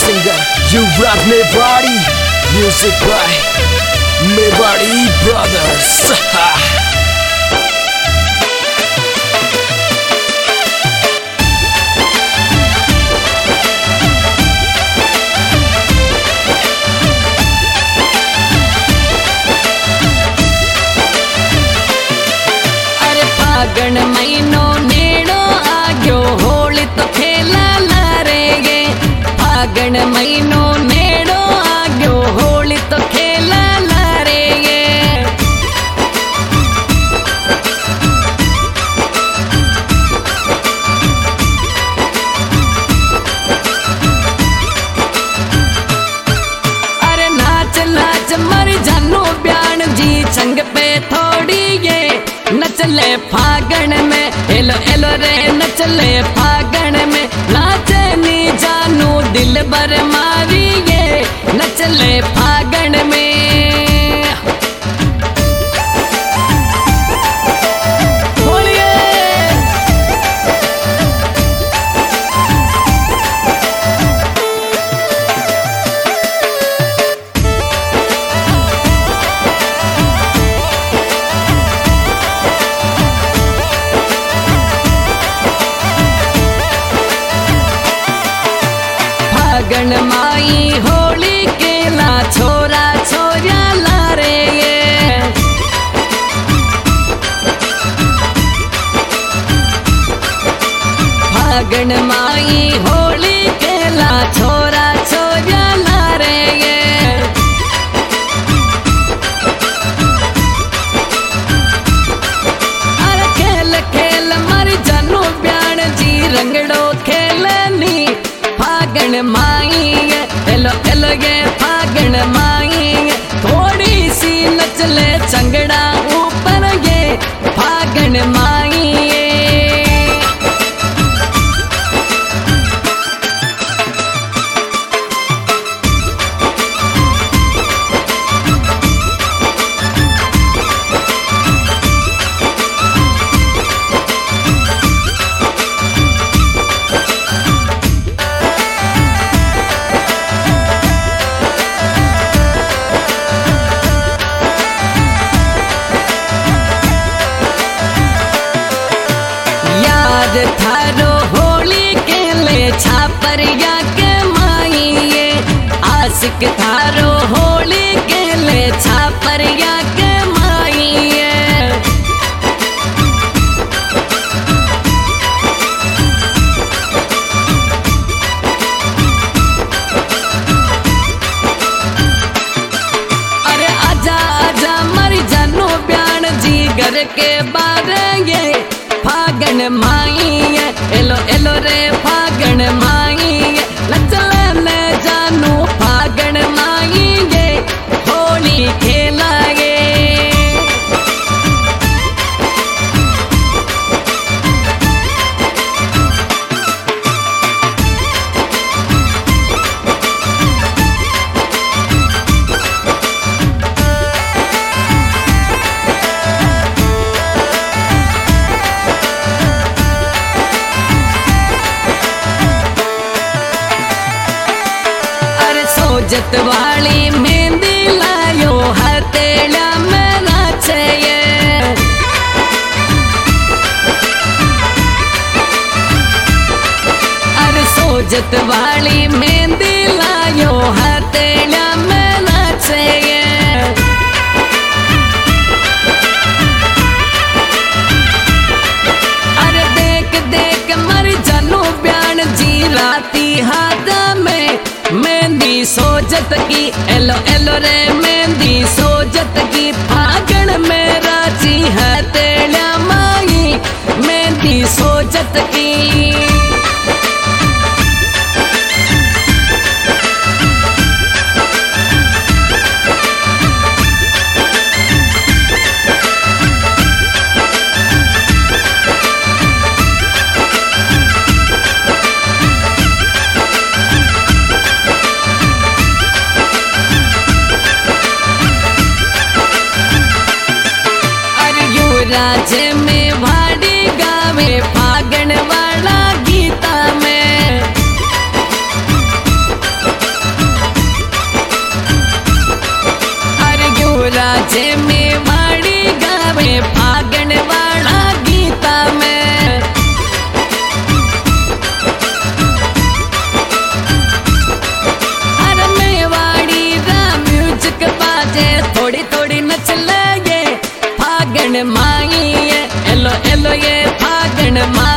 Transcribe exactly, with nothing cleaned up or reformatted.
singer, you rock Mewari. Music by Mewari Brothers. फागण महीनो नेड़ो आग्यो होली तो खेला लारेगे। फागण महीनो नेड़ो आग्यो होली तो खेला लारेगे। अरे नाच नाच मर जानो ब्यान जी संग पे थोड़ी ये नचले फागण में एलो एलो रे नचले फागण में नाचे नी जानू दिल भर मारी ये नचले फागण में। फागण माई होली केला छोरा छोरा लारे ये। फागण माई होली केला छोरा छोरा लारे ये। अरे खेल खेल मर जानू ब्यान जी रंगड़ो खेलनी फागण माई एलो एलो ये फागण माई थोड़ी सी नचले चंगड़ा ऊपर ये फागण माई। थारो होली के ले छापरिया के माई ये आशिक थारो होली के ले छापरिया के माई ये। अरे आजा आजा मर जानो ब्यान जी घर के बारे ये फागण माई एलो एलो रे फागण माई नचले ने जानू फागण माई ये होली खेलागे। सोजत वाली मेहंदी लायो हथेला में नाचे ये। अरे सोजत वाली मेहंदी लायो हथेला में नाचे ये। अरे देख देख मर जानू ब्यान जी राती हाथ में मेहंदी सोजत की एलो एलो रे मेहंदी सोजत की फागण में राजी है तेला माई मेहंदी सोजत की। राजे में वाड़ी गावे फागण वाला जे मेवाड़ी गावे फागण वाला गीता में। अरे मेवाड़ी रा म्यूजिक बाजे थोड़ी थोड़ी नच ले ये फागण माई ये एलो एलो ये फागण माई।